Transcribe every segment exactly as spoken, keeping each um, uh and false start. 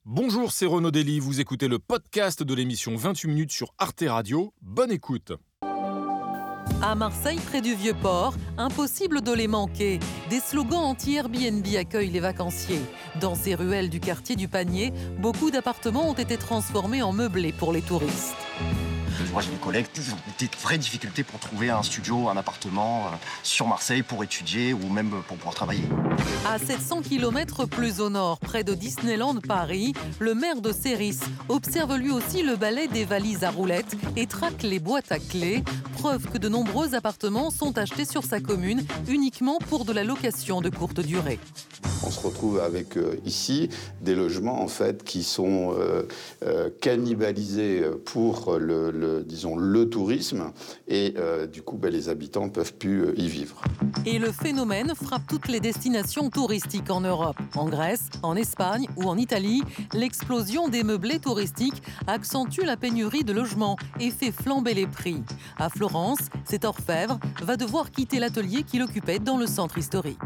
Bonjour, c'est Renaud Dely, vous écoutez le podcast de l'émission vingt-huit minutes sur Arte Radio. Bonne écoute. À Marseille, près du Vieux-Port, impossible de les manquer. Des slogans anti-Airbnb accueillent les vacanciers. Dans ces ruelles du quartier du Panier, beaucoup d'appartements ont été transformés en meublés pour les touristes. Moi, j'ai des collègues qui ont des vraies difficultés pour trouver un studio, un appartement euh, sur Marseille pour étudier ou même pour pouvoir travailler. À sept cents kilomètres plus au nord, près de Disneyland Paris, le maire de Séris observe lui aussi le balai des valises à roulettes et traque les boîtes à clés. Preuve que de nombreux appartements sont achetés sur sa commune uniquement pour de la location de courte durée. On se retrouve avec euh, ici des logements en fait qui sont euh, euh, cannibalisés pour le, le, disons, le tourisme et euh, du coup ben, les habitants ne peuvent plus euh, y vivre. Et le phénomène frappe toutes les destinations touristiques en Europe. En Grèce, en Espagne ou en Italie, l'explosion des meublés touristiques accentue la pénurie de logements et fait flamber les prix. À Florence, cet orfèvre va devoir quitter l'atelier qu'il occupait dans le centre historique.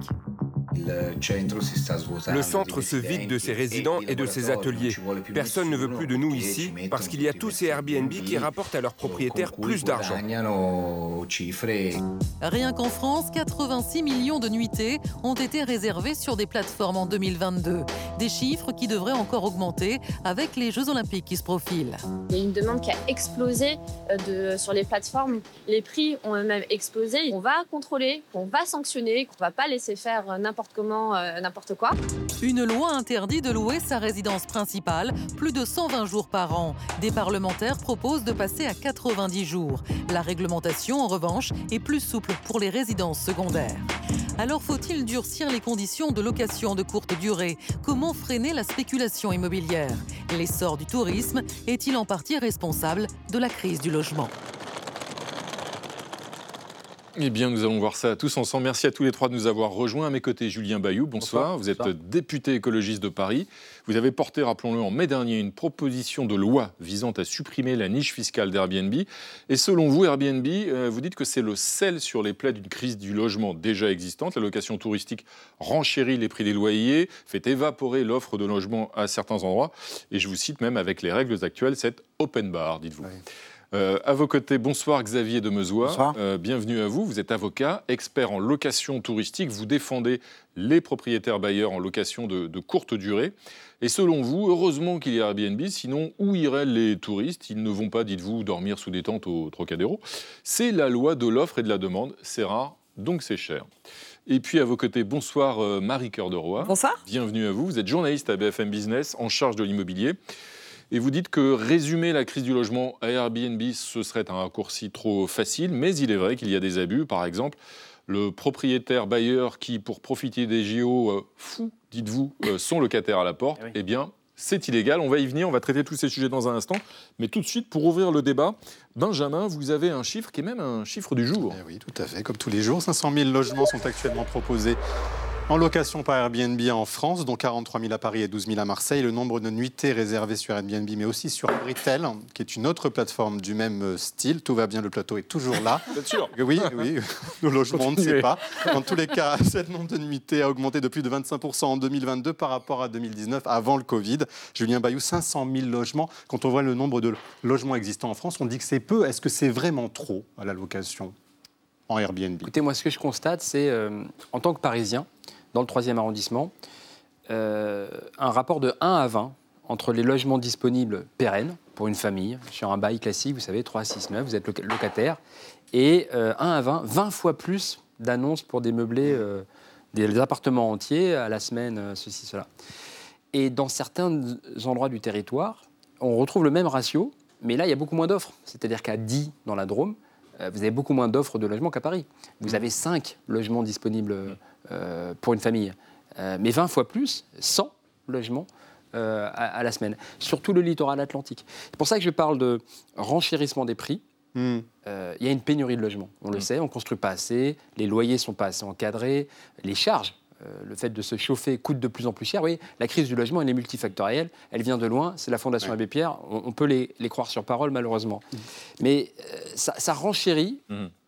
Le centre se vide de ses résidents et de ses ateliers. Personne ne veut plus de nous ici parce qu'il y a tous ces Airbnb qui rapportent à leurs propriétaires plus d'argent. Rien qu'en France, quatre-vingt-six millions de nuitées ont été réservées sur des plateformes en deux mille vingt-deux. Des chiffres qui devraient encore augmenter avec les Jeux Olympiques qui se profilent. Il y a une demande qui a explosé de, sur les plateformes. Les prix ont même explosé. On va contrôler, on va sanctionner, qu'on ne va pas laisser faire n'importe comment, euh, n'importe quoi. Une loi interdit de louer sa résidence principale plus de cent vingt jours par an. Des parlementaires proposent de passer à quatre-vingt-dix jours. La réglementation, en revanche, est plus souple pour les résidences secondaires. Alors faut-il durcir les conditions de location de courte durée ? Comment freiner la spéculation immobilière ? L'essor du tourisme est-il en partie responsable de la crise du logement ? Eh bien, nous allons voir ça tous ensemble. Merci à tous les trois de nous avoir rejoints. À mes côtés, Julien Bayou, bonsoir. bonsoir. Vous êtes bonsoir. Député écologiste de Paris. Vous avez porté, rappelons-le, en mai dernier, une proposition de loi visant à supprimer la niche fiscale d'Airbnb. Et selon vous, Airbnb, euh, vous dites que c'est le sel sur les plaies d'une crise du logement déjà existante. La location touristique renchérit les prix des loyers, fait évaporer l'offre de logement à certains endroits. Et je vous cite même, avec les règles actuelles, c'est open bar, dites-vous. Oui. Euh, à vos côtés, bonsoir Xavier Demezois, bonsoir. Euh, bienvenue à vous. Vous êtes avocat, expert en location touristique. Vous défendez les propriétaires bailleurs en location de, de courte durée. Et selon vous, heureusement qu'il y a Airbnb, sinon où iraient les touristes ? Ils ne vont pas, dites-vous, dormir sous des tentes au Trocadéro. C'est la loi de l'offre et de la demande. C'est rare, donc c'est cher. Et puis à vos côtés, bonsoir euh, Marie Cœur de Roy. Bonsoir. Bienvenue à vous. Vous êtes journaliste à B F M Business, en charge de l'immobilier. Et vous dites que résumer la crise du logement à Airbnb, ce serait un raccourci trop facile, mais il est vrai qu'il y a des abus. Par exemple, le propriétaire bailleur qui, pour profiter des J O, euh, fou, dites-vous, euh, son locataire à la porte, oui. Eh bien, c'est illégal. On va y venir, on va traiter tous ces sujets dans un instant. Mais tout de suite, pour ouvrir le débat, Benjamin, vous avez un chiffre qui est même un chiffre du jour. Eh oui, tout à fait, comme tous les jours. cinq cent mille logements sont actuellement proposés en location par Airbnb en France, dont quarante-trois mille à Paris et douze mille à Marseille. Le nombre de nuitées réservées sur Airbnb, mais aussi sur Britel, qui est une autre plateforme du même style. Tout va bien, le plateau est toujours là. Vous êtes sûr ? Oui, oui. Nos logements, on ne sait pas. En tous les cas, ce nombre de nuitées a augmenté de plus de vingt-cinq pour cent en deux mille vingt-deux par rapport à deux mille dix-neuf, avant le Covid. Julien Bayou, cinq cent mille logements. Quand on voit le nombre de logements existants en France, on dit que c'est peu. Est-ce que c'est vraiment trop à la location en Airbnb ? Écoutez, moi, ce que je constate, c'est, euh, en tant que Parisien, dans le troisième arrondissement, euh, un rapport de un à vingt entre les logements disponibles pérennes pour une famille, sur un bail classique, vous savez, trois, six, neuf, vous êtes locataire, et euh, un à vingt, vingt fois plus d'annonces pour des meublés, euh, des appartements entiers à la semaine, euh, ceci, cela. Et dans certains endroits du territoire, on retrouve le même ratio, mais là, il y a beaucoup moins d'offres. C'est-à-dire qu'à dix, dans la Drôme, euh, vous avez beaucoup moins d'offres de logements qu'à Paris. Vous avez cinq logements disponibles Euh, pour une famille, euh, mais vingt fois plus, cent logements euh, à, à la semaine, surtout le littoral atlantique. C'est pour ça que je parle de renchérissement des prix. Il mmh. euh, y a une pénurie de logements, on mmh. le sait, on ne construit pas assez, les loyers ne sont pas assez encadrés, les charges, euh, le fait de se chauffer coûte de plus en plus cher. Vous voyez, la crise du logement, elle est multifactorielle, elle vient de loin, c'est la Fondation ouais. Abbé Pierre, on, on peut les, les croire sur parole malheureusement. Mmh. Mais euh, ça, ça renchérit. Mmh.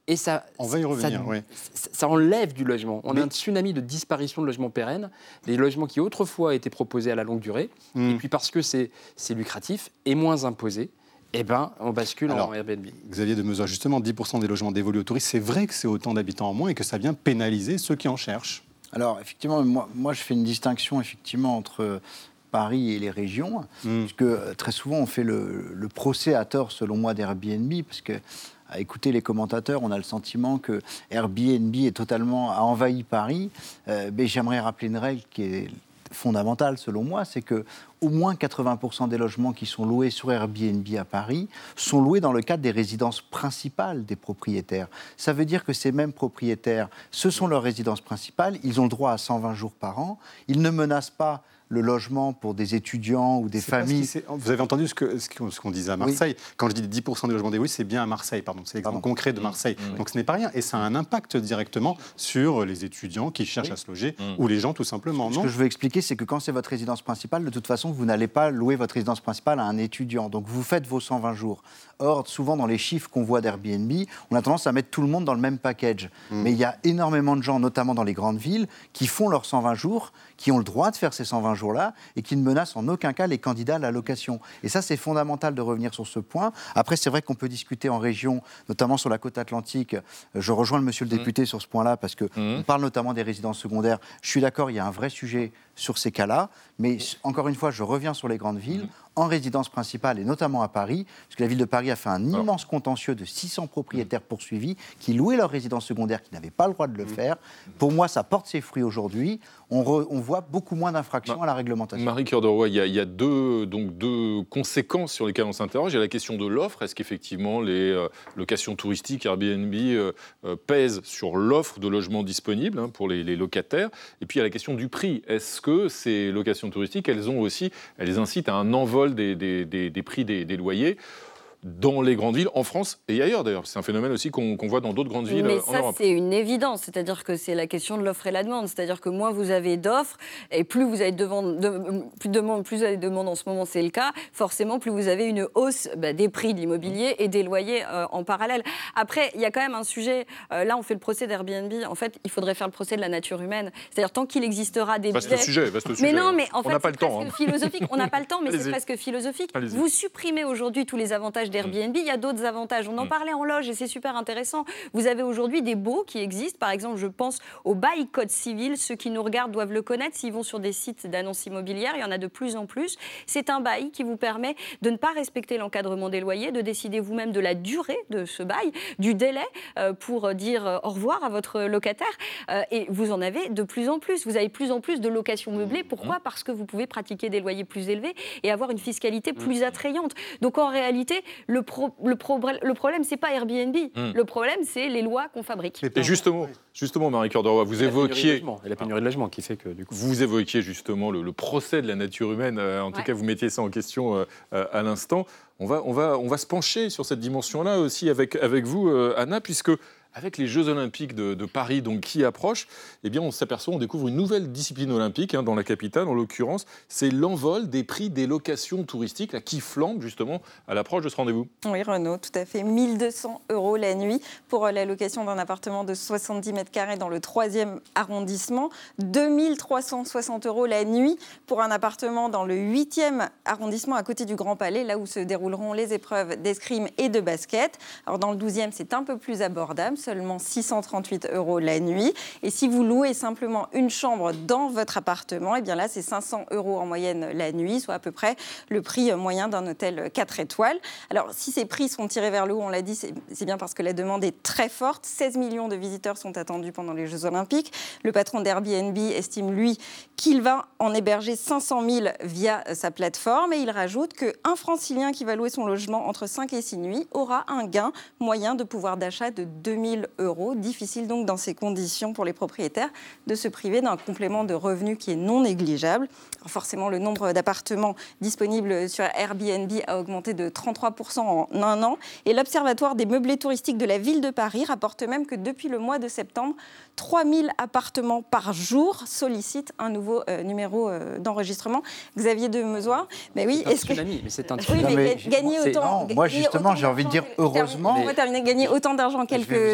Et ça, On va y revenir, ça, oui. ça, ça enlève du logement. On Mais... a un tsunami de disparition de logements pérennes, des logements qui autrefois étaient proposés à la longue durée, mmh. et puis parce que c'est, c'est lucratif et moins imposé, eh ben, on bascule Alors, en Airbnb. Xavier Demezoy, justement, dix pour cent des logements dévolus aux touristes, c'est vrai que c'est autant d'habitants en moins et que ça vient pénaliser ceux qui en cherchent. Alors, effectivement, moi, moi je fais une distinction effectivement entre Paris et les régions, mmh. parce que très souvent, on fait le, le procès à tort, selon moi, d'Airbnb, parce que à écouter les commentateurs, on a le sentiment que Airbnb est totalement a envahi Paris. Euh, mais j'aimerais rappeler une règle qui est fondamentale, selon moi, c'est que au moins quatre-vingts pour cent des logements qui sont loués sur Airbnb à Paris sont loués dans le cadre des résidences principales des propriétaires. Ça veut dire que ces mêmes propriétaires, ce sont leurs résidences principales, ils ont le droit à cent vingt jours par an, ils ne menacent pas le logement pour des étudiants ou des c'est familles. Vous avez entendu ce, que, ce qu'on disait à Marseille. Oui. Quand je dis dix pour cent des logements dévolus, c'est bien à Marseille, pardon. C'est l'exemple concret de Marseille. Mmh. Donc ce n'est pas rien. Et ça a un impact directement sur les étudiants qui cherchent oui. à se loger mmh. ou les gens tout simplement. Ce non que je veux expliquer, c'est que quand c'est votre résidence principale, de toute façon, vous n'allez pas louer votre résidence principale à un étudiant. Donc vous faites vos cent vingt jours. Or, souvent dans les chiffres qu'on voit d'Airbnb, on a tendance à mettre tout le monde dans le même package. Mmh. Mais il y a énormément de gens, notamment dans les grandes villes, qui font leurs cent vingt jours, qui ont le droit de faire ces cent vingt jours-là et qui ne menacent en aucun cas les candidats à la location. Et ça, c'est fondamental de revenir sur ce point. Après, c'est vrai qu'on peut discuter en région, notamment sur la côte atlantique. Je rejoins le monsieur le député mmh. sur ce point-là, parce qu'on mmh. parle notamment des résidences secondaires. Je suis d'accord, il y a un vrai sujet sur ces cas-là. Mais encore une fois, je reviens sur les grandes villes. Mmh. En résidence principale, et notamment à Paris, parce que la ville de Paris a fait un immense contentieux de six cents propriétaires poursuivis qui louaient leur résidence secondaire, qui n'avaient pas le droit de le faire. Pour moi, ça porte ses fruits aujourd'hui. On, re, on voit beaucoup moins d'infractions bah, à la réglementation. Marie Cœur de Roy, il y a, il y a deux, donc deux conséquences sur lesquelles on s'interroge. Il y a la question de l'offre. Est-ce qu'effectivement les euh, locations touristiques, Airbnb, euh, euh, pèsent sur l'offre de logements disponibles hein, pour les, les locataires? Et puis il y a la question du prix. Est-ce que ces locations touristiques, elles ont aussi, elles incitent à un envol des, des, des, des prix des, des loyers dans les grandes villes, en France et ailleurs d'ailleurs. C'est un phénomène aussi qu'on, qu'on voit dans d'autres grandes villes Mais en ça, Europe. C'est une évidence, c'est-à-dire que c'est la question de l'offre et la demande. C'est-à-dire que moins vous avez d'offres, et plus vous avez de demandes, de, plus, de, plus vous avez de demandes en ce moment, c'est le cas, forcément plus vous avez une hausse bah, des prix de l'immobilier et des loyers euh, en parallèle. Après, il y a quand même un sujet, euh, là on fait le procès d'Airbnb, en fait il faudrait faire le procès de la nature humaine. C'est-à-dire tant qu'il existera des vaste billets... Sujet, vaste mais sujet. non, mais en on fait n'a pas c'est le temps, presque hein. philosophique. On n'a pas le temps, mais Allez-y. c'est presque philosophique. Allez-y. Vous supprimez aujourd'hui tous les avantages d'Airbnb, il y a d'autres avantages. On en parlait en loge et c'est super intéressant. Vous avez aujourd'hui des baux qui existent. Par exemple, je pense au bail code civil. Ceux qui nous regardent doivent le connaître. S'ils vont sur des sites d'annonces immobilières, il y en a de plus en plus. C'est un bail qui vous permet de ne pas respecter l'encadrement des loyers, de décider vous-même de la durée de ce bail, du délai euh, pour dire au revoir à votre locataire. Euh, et vous en avez de plus en plus. Vous avez de plus en plus de locations meublées. Pourquoi ? Parce que vous pouvez pratiquer des loyers plus élevés et avoir une fiscalité plus attrayante. Donc en réalité, le, pro, le, pro, le problème, c'est pas Airbnb. Mmh. Le problème, c'est les lois qu'on fabrique. Et justement, justement Marie Cœur de Roy, vous et évoquiez... Et la pénurie de logement qui fait que, du coup... Vous évoquiez justement le, le procès de la nature humaine. Euh, en ouais. tout cas, vous mettiez ça en question euh, euh, à l'instant. On va, on, va, on va se pencher sur cette dimension-là aussi avec, avec vous, euh, Anna, puisque... Avec les Jeux Olympiques de, de Paris donc, qui approchent, eh bien, on s'aperçoit, on découvre une nouvelle discipline olympique hein, dans la capitale, en l'occurrence, c'est l'envol des prix des locations touristiques là, qui flambent justement à l'approche de ce rendez-vous. Oui, Renaud, tout à fait. mille deux cents euros la nuit pour la location d'un appartement de soixante-dix mètres carrés dans le troisième arrondissement. deux mille trois cent soixante euros la nuit pour un appartement dans le huitième arrondissement à côté du Grand Palais, là où se dérouleront les épreuves d'escrime et de basket. Alors dans le douzième, c'est un peu plus abordable. Seulement six cent trente-huit euros la nuit. Et si vous louez simplement une chambre dans votre appartement, eh bien là, c'est cinq cents euros en moyenne la nuit, soit à peu près le prix moyen d'un hôtel quatre étoiles. Alors, si ces prix sont tirés vers le haut, on l'a dit, c'est, c'est bien parce que la demande est très forte. seize millions de visiteurs sont attendus pendant les Jeux Olympiques. Le patron d'Airbnb estime, lui, qu'il va en héberger cinq cent mille via sa plateforme. Et il rajoute qu'un Francilien qui va louer son logement entre cinq et six nuits aura un gain moyen de pouvoir d'achat de deux mille euros. Difficile donc dans ces conditions pour les propriétaires de se priver d'un complément de revenus qui est non négligeable. Alors forcément, le nombre d'appartements disponibles sur Airbnb a augmenté de trente-trois pour cent en un an. Et l'Observatoire des meublés touristiques de la ville de Paris rapporte même que depuis le mois de septembre, trois mille appartements par jour sollicitent un nouveau euh, numéro euh, d'enregistrement. Xavier Demezoy, mais oui, c'est est-ce un tsunami, que... mais c'est un oui, mais, mais gagner autant... Non, moi, justement, j'ai envie de dire heureusement... On va terminer, gagner autant d'argent en quelques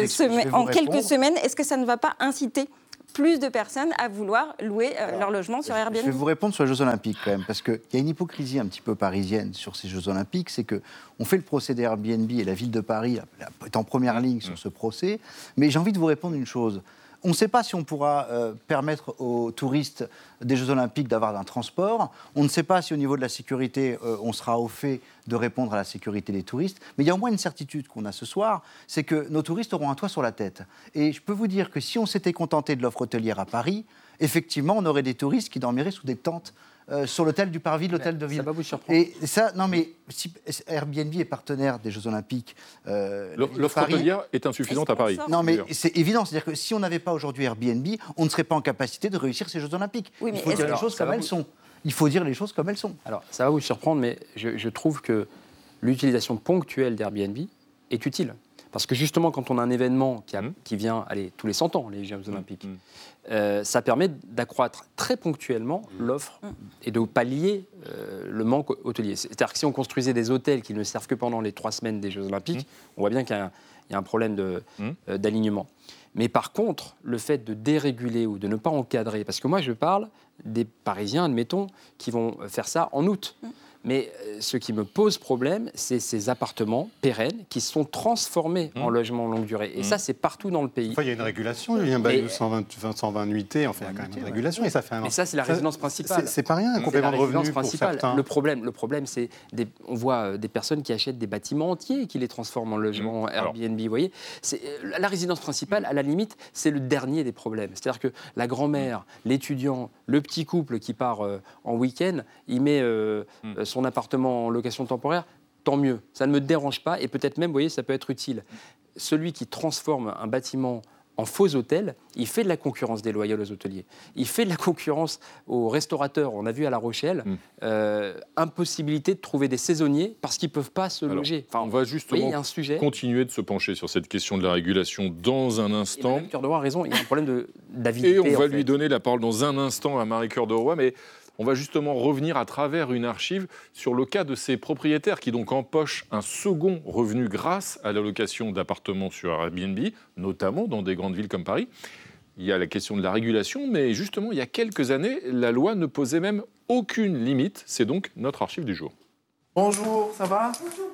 semaines, en quelques semaines, est-ce que ça ne va pas inciter plus de personnes à vouloir louer euh, Alors, leur logement sur Airbnb? Je vais vous répondre sur les Jeux Olympiques quand même, parce qu'il y a une hypocrisie un petit peu parisienne sur ces Jeux Olympiques, c'est qu'on fait le procès des Airbnb et la ville de Paris est en première ligne sur ce procès, mais j'ai envie de vous répondre une chose. On ne sait pas si on pourra euh, permettre aux touristes des Jeux Olympiques d'avoir un transport. On ne sait pas si au niveau de la sécurité, euh, on sera au fait de répondre à la sécurité des touristes. Mais il y a au moins une certitude qu'on a ce soir, c'est que nos touristes auront un toit sur la tête. Et je peux vous dire que si on s'était contenté de l'offre hôtelière à Paris, effectivement, on aurait des touristes qui dormiraient sous des tentes. Euh, sur l'hôtel du Parvis, l'hôtel de ville. Ça va vous surprendre. Et ça, non mais si Airbnb est partenaire des Jeux Olympiques, euh, l'offre hôtelière est insuffisante à Paris. Non mais c'est évident, c'est-à-dire que si on n'avait pas aujourd'hui Airbnb, on ne serait pas en capacité de réussir ces Jeux Olympiques. Oui, il faut dire les choses comme elles sont. Il faut dire les choses comme elles sont. Alors ça va vous surprendre, mais je, je trouve que l'utilisation ponctuelle d'Airbnb est utile. Parce que justement, quand on a un événement qui, a, mmh. qui vient allez, tous les cent ans, les Jeux Olympiques, mmh. euh, ça permet d'accroître très ponctuellement mmh. l'offre mmh. et de pallier euh, le manque hôtelier. C'est-à-dire que si on construisait des hôtels qui ne servent que pendant les trois semaines des Jeux Olympiques, mmh. on voit bien qu'il y a un, il y a un problème de, mmh. euh, d'alignement. Mais par contre, le fait de déréguler ou de ne pas encadrer, parce que moi je parle des Parisiens, admettons, qui vont faire ça en août. Mmh. Mais ce qui me pose problème, c'est ces appartements pérennes qui sont transformés mmh. en logements longue durée. Et mmh. ça, c'est partout dans le pays. Enfin, il y a une régulation, il y a un bail de cent vingt, cent vingt nuitées, enfin, il y a quand même une régulation. Et ça fait un... Mais ça, c'est la résidence principale. C'est, c'est pas rien, un complément de revenu pour certains. Le problème, le problème c'est des, on voit des personnes qui achètent des bâtiments entiers et qui les transforment en logements mmh. Airbnb. Vous voyez, c'est, la résidence principale, à la limite, c'est le dernier des problèmes. C'est-à-dire que la grand-mère, l'étudiant, le petit couple qui part euh, en week-end, il met euh, mmh. son appartement en location temporaire, tant mieux. Ça ne me dérange pas et peut-être même, vous voyez, ça peut être utile. Celui qui transforme un bâtiment en faux hôtel, il fait de la concurrence déloyale aux hôteliers. Il fait de la concurrence aux restaurateurs. On a vu à La Rochelle, mmh. euh, impossibilité de trouver des saisonniers parce qu'ils ne peuvent pas se Alors, loger. Enfin, on va justement voyez, un sujet. continuer de se pencher sur cette question de la régulation dans un instant. Marie Cœur de Roy a raison, il y a un problème de, d'avidité. Et on va en lui fait. donner la parole dans un instant à Marie Cœur de Roy, mais on va justement revenir à travers une archive sur le cas de ces propriétaires qui donc empochent un second revenu grâce à la location d'appartements sur Airbnb, notamment dans des grandes villes comme Paris. Il y a la question de la régulation, mais justement, il y a quelques années, la loi ne posait même aucune limite. C'est donc notre archive du jour. Bonjour, ça va ?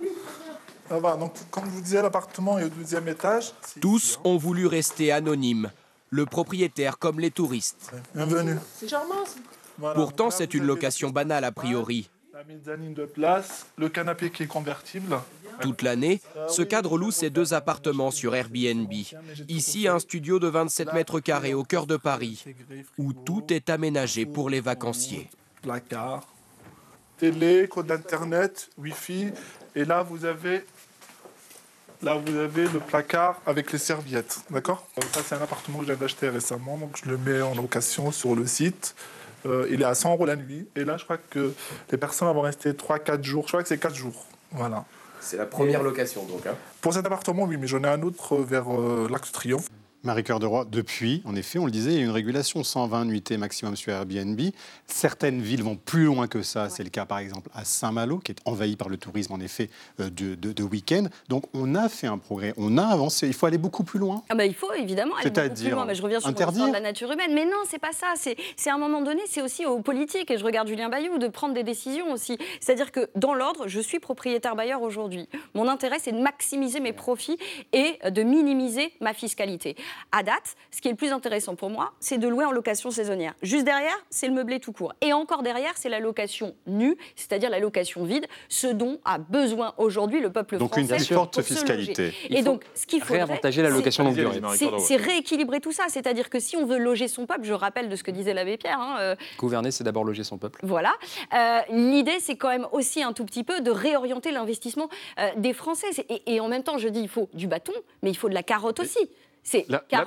Ça va, donc comme je vous disais, l'appartement est au deuxième étage. Tous ont voulu rester anonymes, le propriétaire comme les touristes. Bienvenue. C'est charmant. Voilà, Pourtant, là, c'est une location banale a priori. La mezzanine de place, le canapé qui est convertible. Toute l'année, ce cadre loue ses deux appartements sur Airbnb. Ici, un studio de vingt-sept mètres carrés au cœur de Paris, où tout est aménagé pour les vacanciers. Placard, télé, code d'internet, Wi-Fi. Et là, vous avez... Là, vous avez le placard avec les serviettes, d'accord ? Ça, c'est un appartement que je viens d'acheter récemment, donc je le mets en location sur le site. Euh, il est à cent euros la nuit. Et là, je crois que les personnes vont rester trois à quatre jours. Je crois que c'est quatre jours. Voilà. C'est la première Et location, donc. Hein. Pour cet appartement, oui, mais j'en ai un autre vers euh, l'Arc de Triomphe. Marie Cœur de Roy, depuis, en effet, on le disait, il y a une régulation cent vingt nuitées maximum sur Airbnb. Certaines villes vont plus loin que ça. Ouais. C'est le cas, par exemple, à Saint-Malo, qui est envahi par le tourisme, en effet, euh, de, de, de week-end. Donc, on a fait un progrès, on a avancé. Il faut aller beaucoup plus loin. Ah bah, il faut évidemment aller beaucoup plus loin. Mais je reviens sur l'histoire de la nature humaine. Mais non, c'est pas ça. C'est, c'est à un moment donné, c'est aussi aux politiques. Et je regarde Julien Bayou de prendre des décisions aussi. C'est-à-dire que, dans l'ordre, je suis propriétaire bailleur aujourd'hui. Mon intérêt, c'est de maximiser mes profits et de minimiser ma fiscalité. À date, ce qui est le plus intéressant pour moi, c'est de louer en location saisonnière. Juste derrière, c'est le meublé tout court. Et encore derrière, c'est la location nue, c'est-à-dire la location vide, ce dont a besoin aujourd'hui le peuple donc français. Donc une plus forte fiscalité. Et donc, ce qu'il faudrait, réavantager la location longue durée. C'est, c'est rééquilibrer tout ça. C'est-à-dire que si on veut loger son peuple, je rappelle de ce que disait l'abbé Pierre. Hein, euh, Gouverner, c'est d'abord loger son peuple. Voilà. Euh, l'idée, c'est quand même aussi un tout petit peu de réorienter l'investissement euh, des Français. Et, et en même temps, je dis, il faut du bâton, mais il faut de la carotte aussi. C'est la, carotte, la...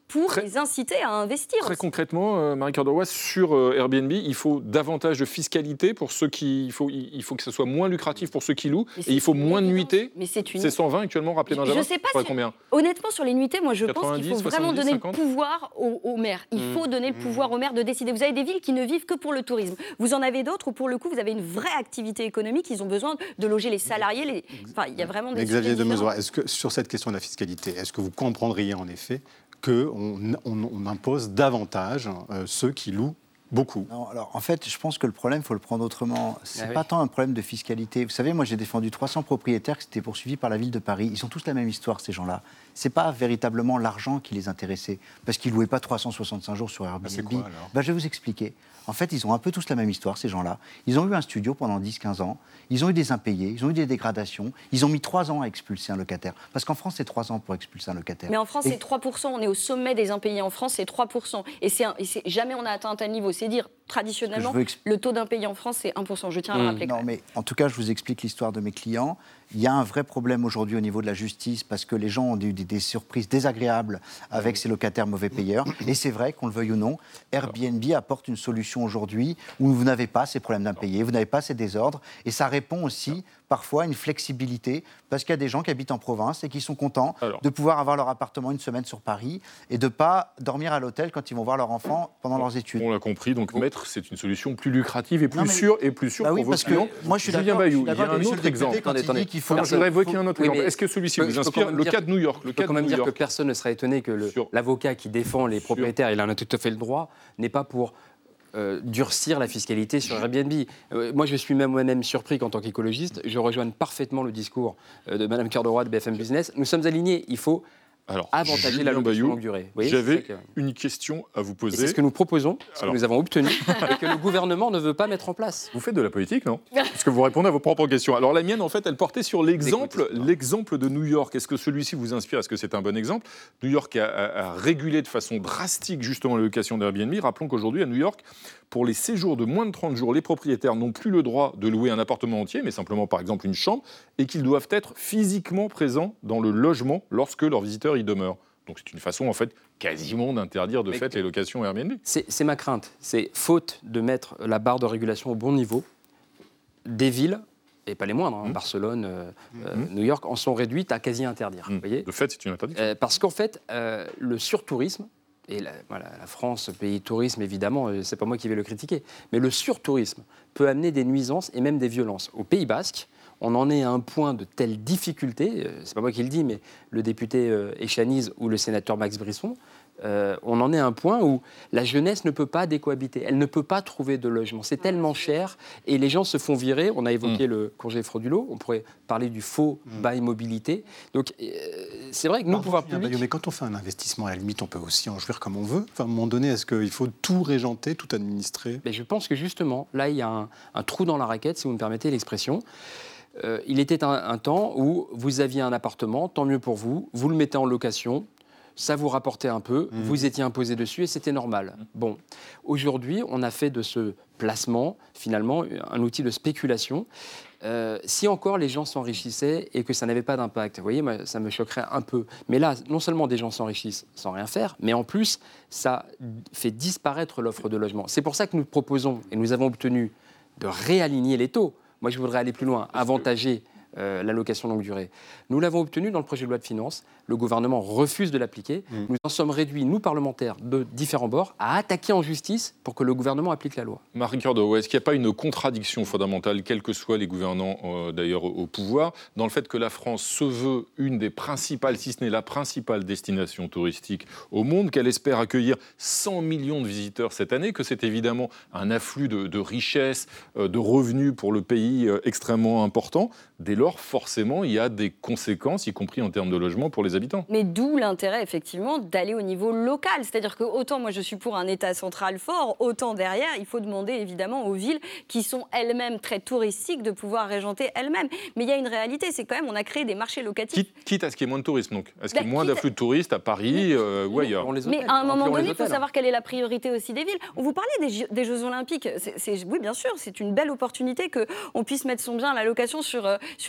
pour très, les inciter à investir. Très aussi. concrètement, euh, Marie-Cœur de Roy, sur euh, Airbnb, il faut davantage de fiscalité pour ceux qui... Il faut, il faut que ce soit moins lucratif pour ceux qui louent, et il faut moins de nuitées. Mais c'est une... C'est cent vingt actuellement, rappelez Benjamin. Je sais pas si... combien Honnêtement, sur les nuitées, moi je pense qu'il faut vraiment donner cinquante le pouvoir aux, aux maires. Il mmh. faut donner le pouvoir aux maires de décider. Vous avez des villes qui ne vivent que pour le tourisme. Vous en avez d'autres où, pour le coup, vous avez une vraie activité économique. Ils ont besoin de loger les salariés. Les... Enfin, il y a vraiment des... Mais Xavier Demezoy, est-ce que sur cette question de la fiscalité, est-ce que vous comprendriez en effet qu'on on, on impose davantage euh, ceux qui louent beaucoup? Non, alors en fait, je pense que le problème, il faut le prendre autrement. C'est ah pas oui. tant un problème de fiscalité. Vous savez, moi, j'ai défendu trois cents propriétaires qui s'étaient poursuivis par la ville de Paris. Ils ont tous la même histoire, ces gens-là. C'est pas véritablement l'argent qui les intéressait, parce qu'ils louaient pas trois cent soixante-cinq jours sur Airbnb. Ah, c'est quoi, alors ben, je vais vous expliquer. En fait, ils ont un peu tous la même histoire, ces gens-là. Ils ont eu un studio pendant dix quinze ans. Ils ont eu des impayés, ils ont eu des dégradations. Ils ont mis trois ans à expulser un locataire. Parce qu'en France, c'est trois ans pour expulser un locataire. Mais en France, Et... c'est trois pour cent. On est au sommet des impayés en France, c'est trois pour cent. Et, c'est un... Et c'est... jamais on a atteint un tel niveau. C'est dire, traditionnellement, exp... le taux d'impayés en France, c'est un pour cent. Je tiens à le mmh. rappeler. Non, mais en tout cas, je vous explique l'histoire de mes clients. Il y a un vrai problème aujourd'hui au niveau de la justice parce que les gens ont eu des, des surprises désagréables avec ces locataires mauvais payeurs. Et c'est vrai, qu'on le veuille ou non, Airbnb apporte une solution aujourd'hui où vous n'avez pas ces problèmes d'impayés, vous n'avez pas ces désordres. Et ça répond aussi parfois à une flexibilité parce qu'il y a des gens qui habitent en province et qui sont contents Alors. de pouvoir avoir leur appartement une semaine sur Paris et de ne pas dormir à l'hôtel quand ils vont voir leur enfant pendant leurs études. On l'a compris, donc bon. Maître, c'est une solution plus lucrative et plus non, mais... sûre et plus sûre bah pour oui, vos parce clients. Que moi, je suis Julien Bayou, il y a un autre exemple. Attendez, attendez. Qu'il faut... Alors, je voudrais évoquer un autre oui, exemple. Est-ce que celui-ci vous inspire le cas de New York? Je peux quand même dire que personne ne serait étonné que le, l'avocat qui défend les propriétaires, il en a tout à fait le droit, n'est pas pour euh, durcir la fiscalité sur Airbnb. Euh, moi, je suis même moi-même surpris qu'en tant qu'écologiste, je rejoigne parfaitement le discours euh, de Madame Cœur de Roy de B F M Business. Nous sommes alignés. Il faut Alors, avantager Julien la location longue durée. Oui, j'avais que... une question à vous poser. Et c'est ce que nous proposons, ce Alors. que nous avons obtenu, et que le gouvernement ne veut pas mettre en place. Vous faites de la politique, non? Parce que vous répondez à vos propres questions. Alors la mienne, en fait, elle portait sur l'exemple, l'exemple de New York. Est-ce que celui-ci vous inspire? Est-ce que c'est un bon exemple? New York a, a, a régulé de façon drastique justement la location d'Airbnb. Rappelons qu'aujourd'hui, à New York, pour les séjours de moins de trente jours, les propriétaires n'ont plus le droit de louer un appartement entier, mais simplement, par exemple, une chambre, et qu'ils doivent être physiquement présents dans le logement lorsque leurs visiteurs y demeurent. Donc c'est une façon, en fait, quasiment d'interdire de mais fait les locations Airbnb. C'est, c'est ma crainte. C'est faute de mettre la barre de régulation au bon niveau. Des villes, et pas les moindres, hein, mmh. Barcelone, euh, mmh. New York, en sont réduites à quasi interdire. Mmh. Vous voyez de fait, c'est une interdiction. Euh, parce qu'en fait, euh, le surtourisme, et la, voilà, la France, pays tourisme, évidemment, euh, c'est pas moi qui vais le critiquer, mais le surtourisme peut amener des nuisances et même des violences. Au Pays Basque, on en est à un point de telle difficulté, c'est pas moi qui le dis, mais le député euh, Echaniz ou le sénateur Max Brisson, euh, on en est à un point où la jeunesse ne peut pas décohabiter, elle ne peut pas trouver de logement. C'est tellement cher et les gens se font virer. On a évoqué mmh. le congé frauduleux, on pourrait parler du faux mmh. bail mobilité. Donc euh, c'est vrai que nous, Pardon, pouvoir public... Mais quand on fait un investissement, à la limite, on peut aussi en jouir comme on veut. Enfin, à un moment donné, est-ce qu'il faut tout régenter, tout administrer? Mais je pense que justement, là, il y a un, un trou dans la raquette, si vous me permettez l'expression. Euh, il était un, un temps où vous aviez un appartement, tant mieux pour vous, vous le mettez en location, ça vous rapportait un peu, mmh. vous étiez imposé dessus et c'était normal. Mmh. Bon, aujourd'hui, on a fait de ce placement, finalement, un outil de spéculation. Euh, si encore les gens s'enrichissaient et que ça n'avait pas d'impact, vous voyez, moi, ça me choquerait un peu. Mais là, non seulement des gens s'enrichissent sans rien faire, mais en plus, ça fait disparaître l'offre de logement. C'est pour ça que nous proposons, et nous avons obtenu, de réaligner les taux. Moi, je voudrais aller plus loin, avantager euh, la location longue durée. Nous l'avons obtenu dans le projet de loi de finances. Le gouvernement refuse de l'appliquer. Mmh. Nous en sommes réduits, nous, parlementaires, de différents bords, à attaquer en justice pour que le gouvernement applique la loi. Marie-Cœur de Roy, est-ce qu'il n'y a pas une contradiction fondamentale, quels que soient les gouvernants euh, d'ailleurs au pouvoir, dans le fait que la France se veut une des principales, si ce n'est la principale destination touristique au monde, qu'elle espère accueillir cent millions de visiteurs cette année, que c'est évidemment un afflux de, de richesses, euh, de revenus pour le pays euh, extrêmement important. Dès lors, forcément, il y a des conséquences, y compris en termes de logement, pour les habitants. Mais d'où l'intérêt, effectivement, d'aller au niveau local. C'est-à-dire que autant moi je suis pour un État central fort, autant derrière, il faut demander évidemment aux villes qui sont elles-mêmes très touristiques de pouvoir régenter elles-mêmes. Mais il y a une réalité, c'est quand même, on a créé des marchés locatifs. Quitte, quitte à ce qu'il y ait moins de tourisme, donc. Est-ce qu'il y ait bah, moins quitte... d'afflux de touristes à Paris mais, euh, ou ailleurs? Mais à un moment donné, il faut savoir quelle est la priorité aussi des villes. On vous parlait des, des Jeux Olympiques. C'est, c'est, oui, bien sûr, c'est une belle opportunité qu'on puisse mettre son bien à la location sur, euh, sur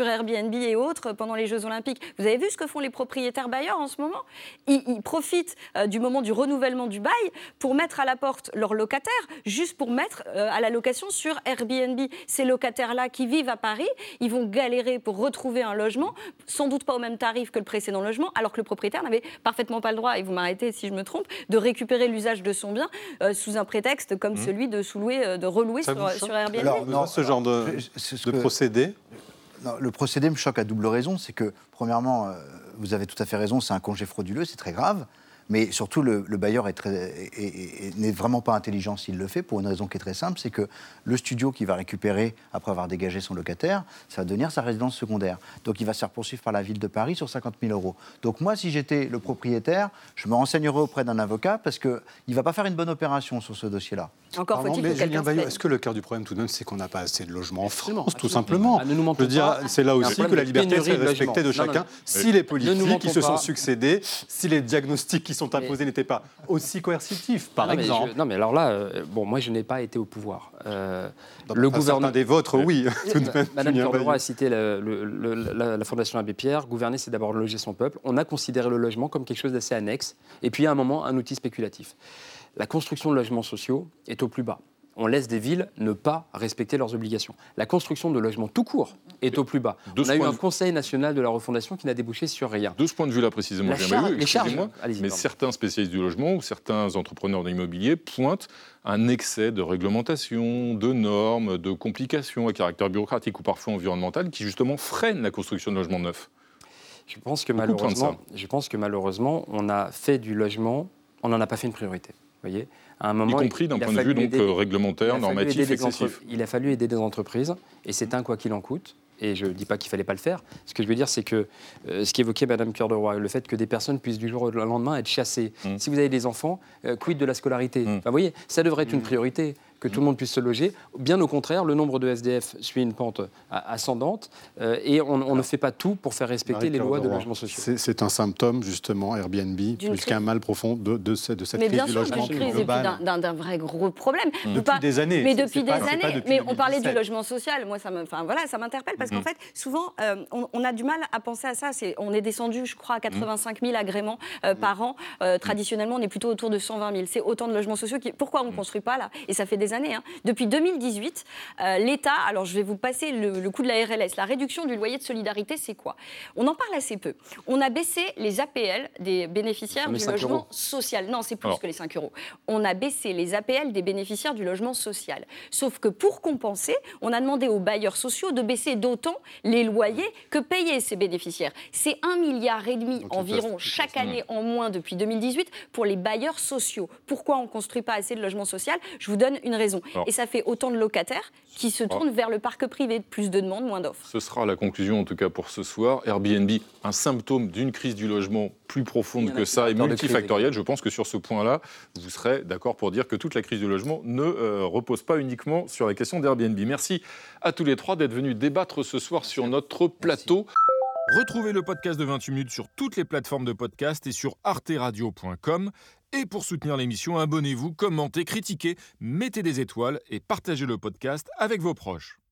Airbnb et autres pendant les Jeux Olympiques. Vous avez vu ce que font les propriétaires bailleurs en ce moment ? Ils, ils profitent euh, du moment du renouvellement du bail pour mettre à la porte leurs locataires, juste pour mettre euh, à la location sur Airbnb. Ces locataires-là qui vivent à Paris, ils vont galérer pour retrouver un logement, sans doute pas au même tarif que le précédent logement, alors que le propriétaire n'avait parfaitement pas le droit, et vous m'arrêtez si je me trompe, de récupérer l'usage de son bien euh, sous un prétexte comme mmh. celui de sous-louer, euh, de relouer sur, sur Airbnb. Alors, non, ce genre de, de que, procédé non, le procédé me choque à double raison. C'est que, premièrement, euh, vous avez tout à fait raison, c'est un congé frauduleux, c'est très grave. Mais surtout, le, le bailleur est très, est, est, est, n'est vraiment pas intelligent s'il le fait, pour une raison qui est très simple, c'est que le studio qu'il va récupérer après avoir dégagé son locataire, ça va devenir sa résidence secondaire. Donc il va se faire poursuivre par la ville de Paris sur cinquante mille euros. Donc moi, si j'étais le propriétaire, je me renseignerais auprès d'un avocat, parce qu'il ne va pas faire une bonne opération sur ce dossier-là. Encore Pardon, faut-il mais que quelqu'un Julien Bayou, se est-ce que le cœur du problème tout de même, c'est qu'on n'a pas assez de logements en France, absolument, tout absolument. simplement. Ah, ne nous mentons Je veux dire, pas. c'est là aussi que la liberté est respectée de non, chacun. non, si les politiques qui se pas. sont succédés, si les diagnostics qui sont imposés mais... n'étaient pas aussi coercitifs, par non, exemple. Mais je, non, mais alors là, euh, bon, moi, je n'ai pas été au pouvoir. Euh, Dans le gouvernement des vôtres, oui. Tout de même, Madame Cœur a cité le, le, le, la, la Fondation Abbé Pierre. Gouverner, c'est d'abord loger son peuple. On a considéré le logement comme quelque chose d'assez annexe, et puis à un moment, un outil spéculatif. La construction de logements sociaux est au plus bas. On laisse des villes ne pas respecter leurs obligations. La construction de logements tout court est au plus bas. De on a eu un de... Conseil national de la refondation qui n'a débouché sur rien. De ce point de vue-là, précisément, la char... les charges, mais pardon. certains spécialistes du logement ou certains entrepreneurs de l'immobilier pointent un excès de réglementation, de normes, de complications à caractère bureaucratique ou parfois environnemental qui justement freinent la construction de logements neufs. Je pense que malheureusement, je pense que malheureusement, on a fait du logement, on n'en a pas fait une priorité. Vous voyez, à un moment, y compris d'un point de vue donc, aider, réglementaire, normatif, excessif. Entre, il a fallu aider des entreprises, et c'est un quoi qu'il en coûte. Et je ne dis pas qu'il ne fallait pas le faire. Ce que je veux dire, c'est que euh, ce qu'évoquait Mme Cœur de Roy, le fait que des personnes puissent du jour au lendemain être chassées. Mmh. Si vous avez des enfants, euh, quid de la scolarité mmh. Enfin, vous voyez, ça devrait être une priorité, que tout le monde puisse se loger. Bien au contraire, le nombre de S D F suit une pente ascendante euh, et on, on ne fait pas tout pour faire respecter les lois de logement social. C'est, c'est un symptôme, justement, Airbnb, D'une plus crise. qu'un mal profond de, de, de, de cette mais crise du sûr, logement. Mais bien sûr, d'un, d'un, d'un vrai gros problème. Mmh. Depuis pas, des années. Mais depuis des pas, années. depuis mais on parlait du logement social. Moi, ça, me, voilà, ça m'interpelle parce mmh. qu'en fait, souvent, euh, on, on a du mal à penser à ça. C'est, on est descendu, je crois, à quatre-vingt-cinq mille agréments euh, mmh. par an. Euh, traditionnellement, on est plutôt autour de cent vingt mille. C'est autant de logements sociaux. Qui, pourquoi on ne mmh. construit pas là ? Et ça fait des années. Hein. Depuis deux mille dix-huit, euh, l'État, alors je vais vous passer le, le coût de la R L S, la réduction du loyer de solidarité, c'est quoi ? On en parle assez peu. On a baissé les A P L des bénéficiaires du logement euros. social. Non, c'est plus alors. que les cinq euros. On a baissé les A P L des bénéficiaires du logement social. Sauf que pour compenser, on a demandé aux bailleurs sociaux de baisser d'autant les loyers que payaient ces bénéficiaires. C'est un milliard et demi Donc, environ chaque année en moins depuis deux mille dix-huit pour les bailleurs sociaux. Pourquoi on ne construit pas assez de logements sociaux ? Je vous donne une raison. Alors. Et ça fait autant de locataires qui se tournent Alors. vers le parc privé. Plus de demandes, moins d'offres. Ce sera la conclusion, en tout cas pour ce soir. Airbnb, un symptôme d'une crise du logement plus profonde que ça et multifactorielle. Je pense que sur ce point-là, vous serez d'accord pour dire que toute la crise du logement ne euh, repose pas uniquement sur la question d'Airbnb. Merci à tous les trois d'être venus débattre ce soir sur notre plateau. Merci. Retrouvez le podcast de vingt-huit minutes sur toutes les plateformes de podcast et sur arte radio point com. Et pour soutenir l'émission, abonnez-vous, commentez, critiquez, mettez des étoiles et partagez le podcast avec vos proches.